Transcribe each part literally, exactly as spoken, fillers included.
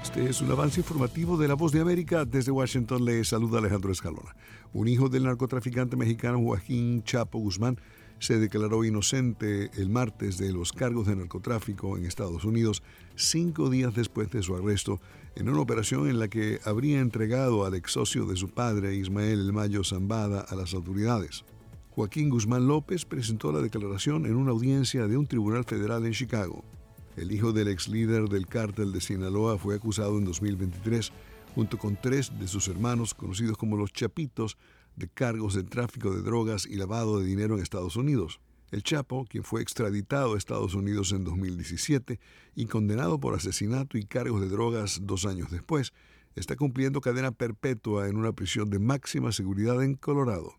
Este es un avance informativo de La Voz de América. Desde Washington le saluda Alejandro Escalona. Un hijo del narcotraficante mexicano Joaquín Chapo Guzmán se declaró inocente el martes de los cargos de narcotráfico en Estados Unidos, cinco días después de su arresto, en una operación en la que habría entregado al ex socio de su padre, Ismael El Mayo Zambada, a las autoridades. Joaquín Guzmán López presentó la declaración en una audiencia de un tribunal federal en Chicago. El hijo del ex líder del cártel de Sinaloa fue acusado en dos mil veintitrés, junto con tres de sus hermanos, conocidos como los Chapitos, de cargos de tráfico de drogas y lavado de dinero en Estados Unidos. El Chapo, quien fue extraditado a Estados Unidos en dos mil diecisiete y condenado por asesinato y cargos de drogas dos años después, está cumpliendo cadena perpetua en una prisión de máxima seguridad en Colorado.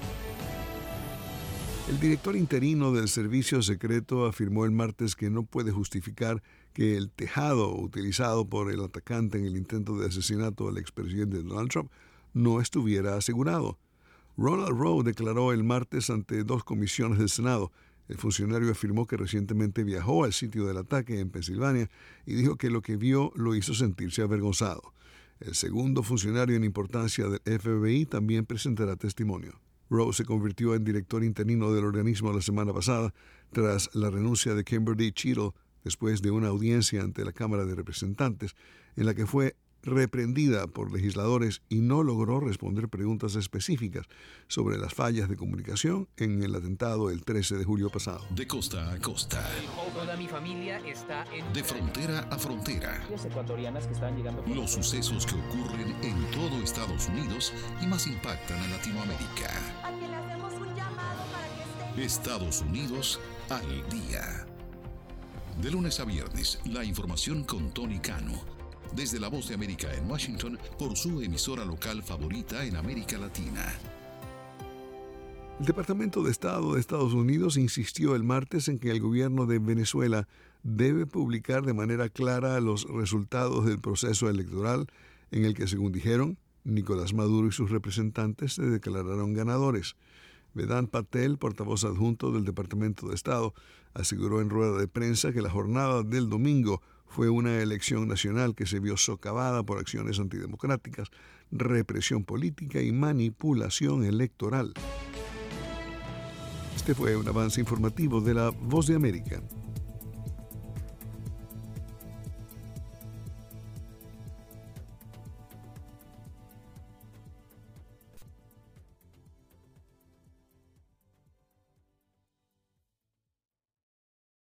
El director interino del Servicio Secreto afirmó el martes que no puede justificar que el tejado utilizado por el atacante en el intento de asesinato del expresidente Donald Trump no estuviera asegurado. Ronald Rowe declaró el martes ante dos comisiones del Senado. El funcionario afirmó que recientemente viajó al sitio del ataque en Pensilvania y dijo que lo que vio lo hizo sentirse avergonzado. El segundo funcionario en importancia del F B I también presentará testimonio. Rowe se convirtió en director interino del organismo la semana pasada tras la renuncia de Kimberly Cheadle después de una audiencia ante la Cámara de Representantes en la que fue reprendida por legisladores y no logró responder preguntas específicas sobre las fallas de comunicación en el atentado el trece de julio pasado. De costa a costa. Toda mi familia está en... De frontera a frontera. Las ecuatorianas que están llegando... Los sucesos que ocurren en todo Estados Unidos y más impactan a Latinoamérica. A quien le hacemos un llamado para que esté... Estados Unidos al día. De lunes a viernes, la información con Tony Cano. Desde La Voz de América en Washington, por su emisora local favorita en América Latina. El Departamento de Estado de Estados Unidos insistió el martes en que el gobierno de Venezuela debe publicar de manera clara los resultados del proceso electoral en el que, según dijeron, Nicolás Maduro y sus representantes se declararon ganadores. Vedant Patel, portavoz adjunto del Departamento de Estado, aseguró en rueda de prensa que la jornada del domingo fue una elección nacional que se vio socavada por acciones antidemocráticas, represión política y manipulación electoral. Este fue un avance informativo de La Voz de América.